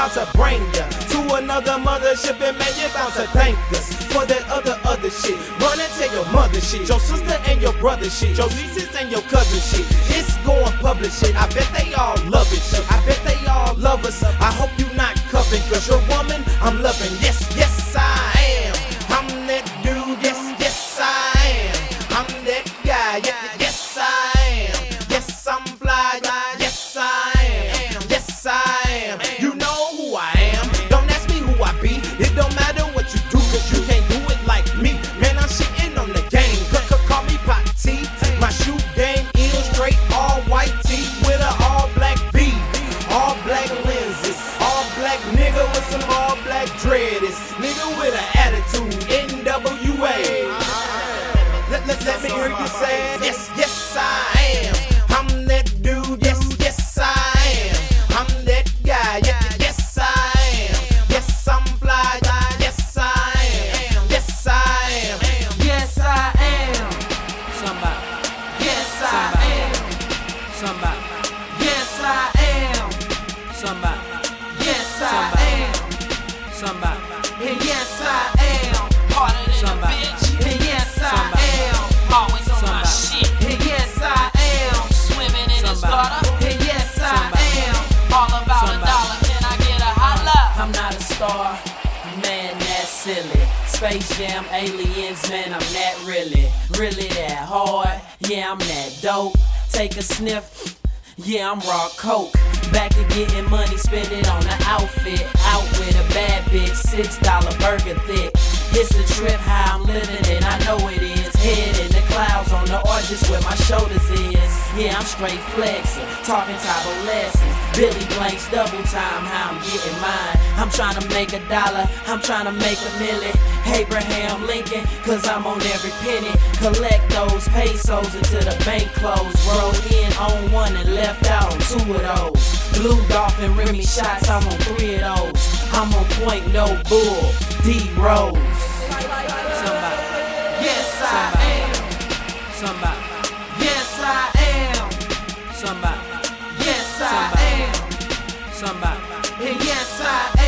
about to bring ya to another mothership, and man, you about to thank us for that other shit. Run and tell your mother shit, your sister and your brother shit, your nieces and your cousin shit. It's going public shit. I bet they all love it shit. I bet they all love us. I hope you not cuffing, cause your woman I'm loving. Yes, yes I am. I'm that dude. Yes, yes I am. I'm that guy. Yeah, yes I am. Yes I'm fly. Yes I am. Yes I am. You know who I am. Don't ask me who I be. It don't matter what you do, cause you can't do it like me. Man, I'm shitting on the game. Call me Pot T. My shoe game is straight all white tee with a all black V, all black lenses, all black nigga with some all black dreads, nigga with an attitude. NWA. Let me hear you say yes, yes I am. I'm that dude. Yes, yes I am. I'm that guy. Yeah, yes I am. Yes I'm fly. Yes I am. Yes I am. Yes I am. Somebody, Yes I am. somebody, Yes I am. somebody, Yes I am. somebody, And yes I am. Harder than a Somebody. bitch. And yes I Somebody. am. Always on my Somebody. shit. And yes I am. Swimming in his Somebody. daughter. And yes I Somebody. am. All about Somebody. a dollar. Can I get a holla? I'm not a star, man, that's silly. Space Jam, aliens, man, I'm that really that hard. Yeah, I'm that dope. Take a sniff. Yeah, I'm raw coke. Back to getting money, spend it on the outfit. Out with a bad bitch, $6 burger thick. It's a trip how I'm living and I know it is. Head in the clouds on the arches where my shoulders is. Yeah, I'm straight flexing, talking type lessons. Billy Blanks double time, how I'm getting mine. I'm trying to make $1, I'm trying to make $1 million. Abraham Lincoln, cause I'm on every penny. Collect those pesos until the bank close. Rolled in on one and left out on 2 of those. Blue Dolphin Remy shots, I'm on 3 of those. I'm on point, no bull, D Rose. Somebody, Yes I am. somebody, Yes I am. somebody, Yes I Somebody. am. somebody, And yes I